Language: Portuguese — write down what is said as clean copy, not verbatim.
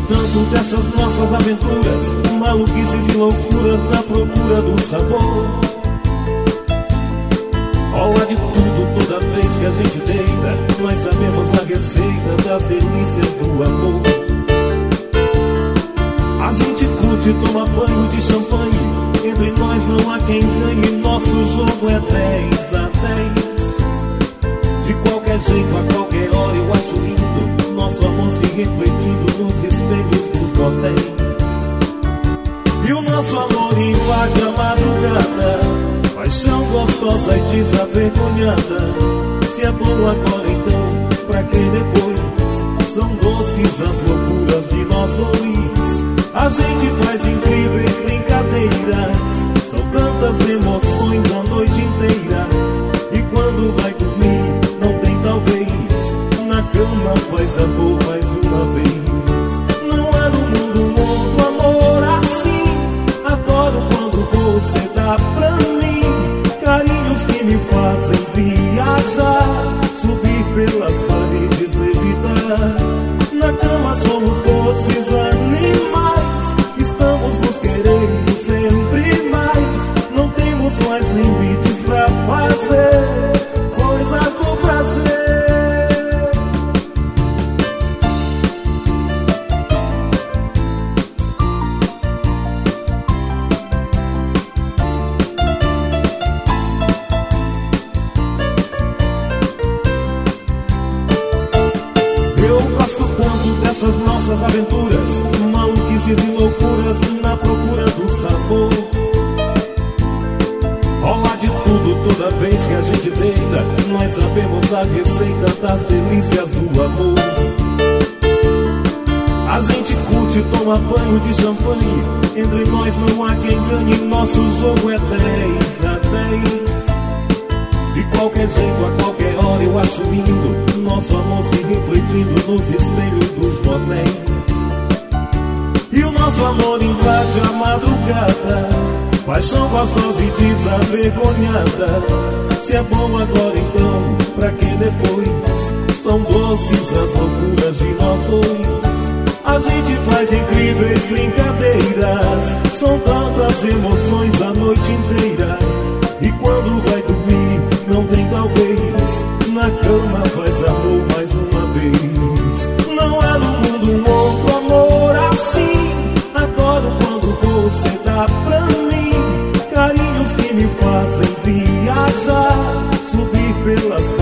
tanto dessas nossas aventuras, maluquices e loucuras na procura do sabor. Rola de tudo toda vez que a gente deita, nós sabemos a receita das delícias do amor. A gente curte, toma banho de champanhe, entre nós não há quem ganhe, nosso jogo é 10 a 10. De qualquer jeito, a qualquer hora eu acho lindo nosso amor se refletindo nos espelhos dos hotéis. E o nosso amor invade a madrugada, paixão gostosa e desavergonhada. Se é bom agora então, pra que depois? São doces as loucuras de nós dois. A gente faz incríveis brincadeiras, são tantas emoções a noite inteira. E quando vai dormir, não tem talvez, na cama faz amor mais uma vez. Não há no mundo outro amor assim, adoro quando você dá pra mim carinhos que me fazem viajar, subir pelas paredes, levitar. Na cama somos doces animais, estamos nos querendo sempre mais. Não temos mais limites pra fazer coisas do prazer. Eu gosto tanto dessas nossas aventuras, maluquices e loucuras na procura do sabor. Rola de tudo toda vez que a gente deita, nós sabemos a receita das delícias do amor. A gente curte, toma banho de champanhe, entre nós não há quem ganhe, nosso jogo é 10 a 10. De qualquer jeito, a qualquer hora eu acho lindo nosso amor se refletindo nos espelhos dos motéis. E o nosso amor invade a madrugada, paixão gostosa e desavergonhada. Se é bom agora então, pra que depois? São doces as loucuras de nós dois. A gente faz incríveis brincadeiras, são tantas emoções a noite inteira. E quando vai dormir, não tem talvez, na cama faz amor mais uma vez. Não há no mundo um outro amor assim, adoro quando você dá pra mim carinhos que me fazem viajar, subir pelas